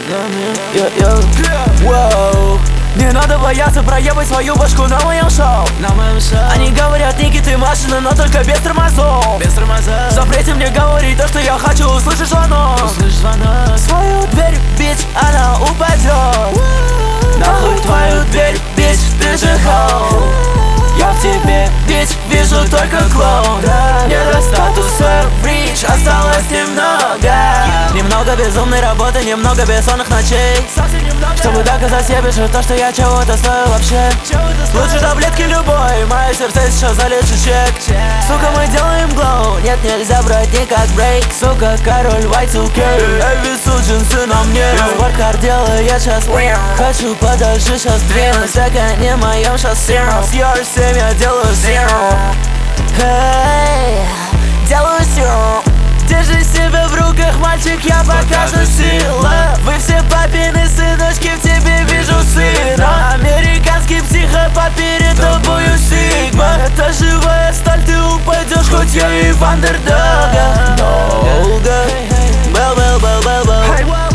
Воу. Не надо бояться проебать свою башку на моем шоу. Они говорят, Ники, ты машина, но только без тормозов. Запрети мне говорить то, что я хочу, услышишь звонок. Свою дверь, бич, она упадет. Нахуй твою дверь, бич, ты же хоу. Я в тебе, бич, вижу только клоун. Не до статуса рич, осталось немного. Немного безумной работы, немного бессонных ночей, чтобы доказать себе, что то, что я чего-то стою вообще. Лучше таблетки любой, мое сердце сейчас залечит чек. Сука, мы делаем глоу, нет, нельзя брать никак брейк. Сука, король Y2K, Эви джинсы на мне. Спорткар делает сейчас прям. Хочу подальше сейчас двинуть, так не моем шоссе. С ER7 я делаю zero. Эй, делаю zero. Держи себя в руках, мальчик, я покажу силу. Вы все папины сыночки, в тебе вижу сына. Американский психопат, перед тобою сигма. Это живая сталь, ты упадешь, хоть я и в андердога. Долго бэл-бэл-бэл-бэл-бэл.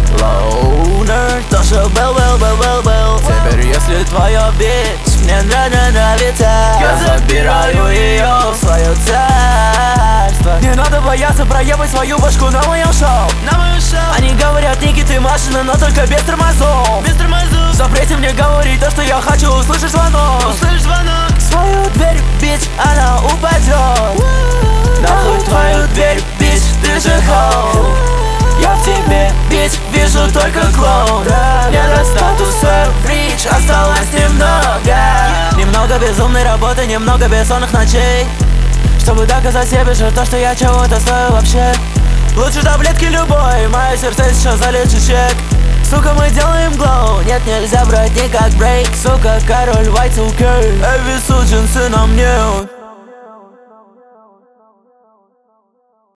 Лоунер, тоже бэл-бэл-бэл-бэл-бэл. Теперь если твоя бич мне нравится, я забираю ее в свое царство. Не надо бояться проебать свою башку на моем шоу. Они говорят, Ники, ты машина, но только без тормозов. Запрети мне говорить то, что я хочу, услышишь звонок. Свою дверь, бич, она упадет. Нахуй твою дверь, бич, ты же хоу. Я в тебе, бич, вижу только клоун. Не до статуса рич, осталось немного. Немного безумной работы, немного бессонных ночей, чтобы доказать себе, что то, что я чего-то стою вообще. Лучше таблетки любой, мое сердце сейчас залечит чек. Сука, мы делаем глоу, нет, нельзя брать никак брейк. Сука, король Y2K, Эви джинсы на мне.